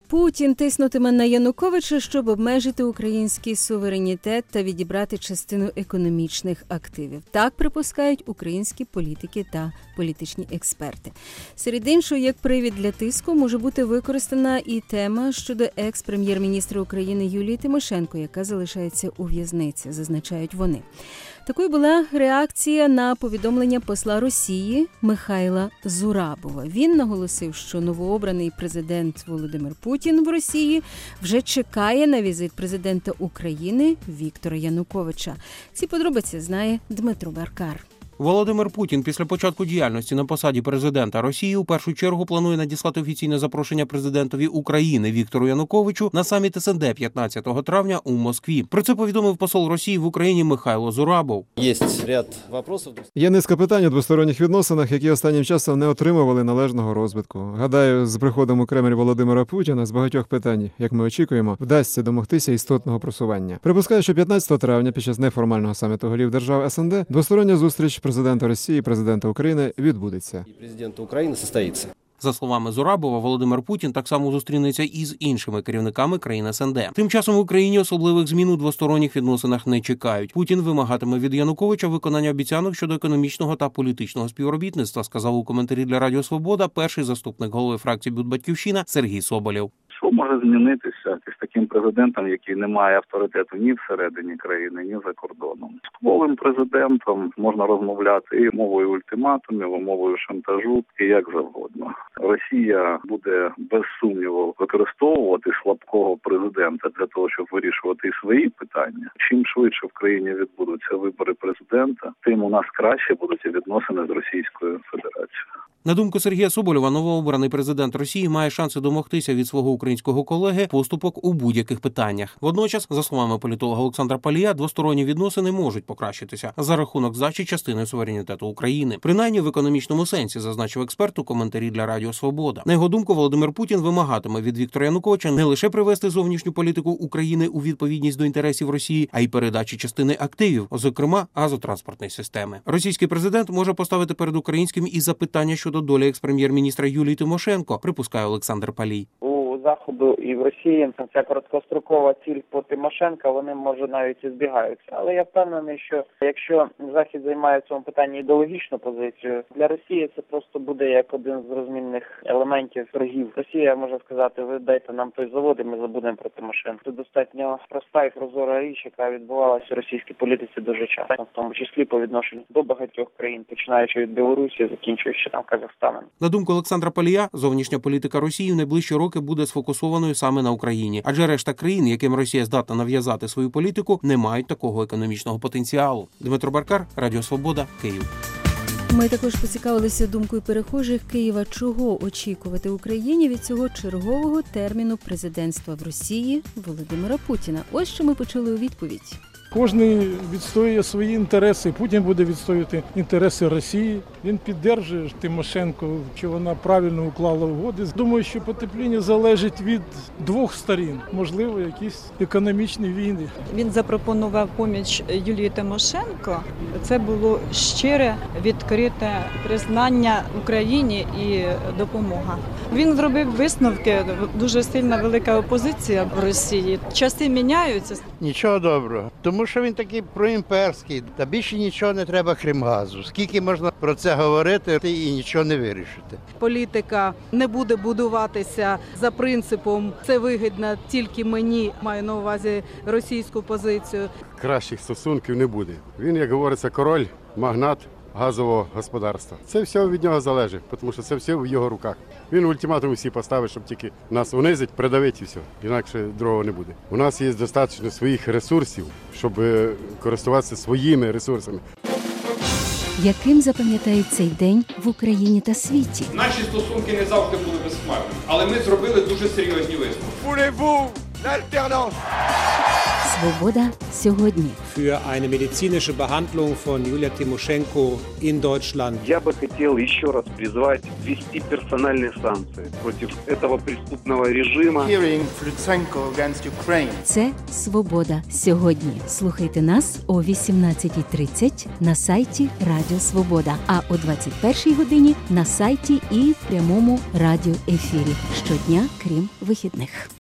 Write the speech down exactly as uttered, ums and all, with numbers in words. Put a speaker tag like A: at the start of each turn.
A: Путін тиснутиме на Януковича, щоб обмежити український суверенітет та відібрати частину економічних активів. Так припускають українські політики та політичні експерти. Серед іншого, як привід для тиску, може бути використана і тема щодо екс-прем'єр-міністра України Юлії Тимошенко, яка залишається у в'язниці, зазначають вони. Такою була реакція на повідомлення посла Росії Михайла Зурабова. Він наголосив, що новообраний президент Володимир Путін в Росії вже чекає на візит президента України Віктора Януковича. Ці подробиці знає Дмитро Баркар.
B: Володимир Путін після початку діяльності на посаді президента Росії у першу чергу планує надіслати офіційне запрошення президентові України Віктору Януковичу на саміт ес ен де п'ятнадцятого травня у Москві. Про це повідомив посол Росії в Україні Михайло Зурабов.
C: Є ряд питань.
D: Є низка питань у двосторонніх відносинах, які останнім часом не отримували належного розвитку. Гадаю, з приходом у Кремль Володимира Путіна з багатьох питань, як ми очікуємо, вдасться домогтися істотного просування. Припускаю, що п'ятнадцятого травня під час неформального саміту голів держав ес ен де двостороння зустріч президента Росії і президента України відбудеться.
C: І президента України состоїться.
B: За словами Зурабова, Володимир Путін так само зустрінеться і з іншими керівниками країн ес ен де. Тим часом в Україні особливих змін у двосторонніх відносинах не чекають. Путін вимагатиме від Януковича виконання обіцянок щодо економічного та політичного співробітництва, сказав у коментарі для Радіо Свобода перший заступник голови фракції «Бют-Батьківщина» Сергій Соболєв.
E: Що може змінитися з таким президентом, який не має авторитету ні всередині країни, ні за кордоном? З впливовим президентом можна розмовляти і мовою ультиматумів, і мовою шантажу, і як завгодно. Росія буде без сумніву використовувати слабкого президента для того, щоб вирішувати і свої питання. Чим швидше в країні відбудуться вибори президента, тим у нас краще будуть і відносини з Російською Федерацією.
B: На думку Сергія Соболєва, новообраний президент Росії має шанси домогтися від свого українського колеги поступок у будь-яких питаннях. Водночас, за словами політолога Олександра Палія, двосторонні відносини можуть покращитися за рахунок здачі частини суверенітету України. Принаймні в економічному сенсі, зазначив експерт у коментарі для Радіо Свобода. На його думку, Володимир Путін вимагатиме від Віктора Януковича не лише привести зовнішню політику України у відповідність до інтересів Росії, а й передачі частини активів, зокрема газотранспортної системи. Російський президент може поставити перед українським і запитання щодо долі екс-прем'єр-міністра Юлії Тимошенко, припускає Олександр Палій.
F: Заходу і в Росії ця короткострокова ціль по Тимошенка, вони, може, навіть і збігаються. Але я впевнений, що якщо Захід займає в цьому питанні ідеологічну позицію, для Росії це просто буде як один з розмінних елементів торгів. Росія може сказати, ви дайте нам той завод, і ми забудемо про Тимошенка. Це достатньо проста і прозора річ, яка відбувалася в російській політиці дуже часто, в тому числі по відношенню до багатьох країн, починаючи від Білорусі, закінчуючи там Казахстаном.
B: На думку Олександра Палія, зовнішня політика Росії в найближчі роки буде сфокусованою саме на Україні, адже решта країн, яким Росія здатна нав'язати свою політику, не мають такого економічного потенціалу. Дмитро Баркар, Радіо Свобода, Київ.
A: Ми також поцікавилися думкою перехожих Києва, чого очікувати Україні від цього чергового терміну президентства в Росії Володимира Путіна. Ось що ми почули у відповідь.
G: Кожен відстоює свої інтереси. Путін буде відстоювати інтереси Росії. Він підтримує Тимошенко, що вона правильно уклала угоди. Думаю, що потепління залежить від двох сторін. Можливо, якісь економічні війни.
H: Він запропонував поміч Юлії Тимошенко. Це було щире, відкрите признання Україні і допомога. Він зробив висновки. Дуже сильна велика опозиція в Росії. Часи міняються.
I: Нічого доброго. Тому що він такий проімперський, та більше нічого не треба, крім газу. Скільки можна про це говорити і нічого не вирішити.
J: Політика не буде будуватися за принципом «це вигідно тільки мені», маю на увазі російську позицію.
K: Кращих стосунків не буде. Він, як говориться, король, магнат газового господарства. Це все від нього залежить, тому що це все в його руках. Він ультиматум всі поставить, щоб тільки нас унизить, придавити і все. Інакше другого не буде. У нас є достатньо своїх ресурсів, щоб користуватися своїми ресурсами.
A: Яким запам'ятають цей день в Україні та світі?
L: Наші стосунки не завжди були безхмарними, але ми зробили дуже серйозні висновки.
A: З Свобода сьогодні.
M: Für eine medizinische Behandlung von Julia Timoschenko in Deutschland.
N: Я бы хотел еще раз призвать ввести персональные санкции против этого преступного режима.
A: Це Свобода сьогодні. Слухайте нас о вісімнадцятій тридцять на сайті Радіо Свобода, а о двадцять першій годині на сайті і в прямому радіоефірі щодня, крім вихідних.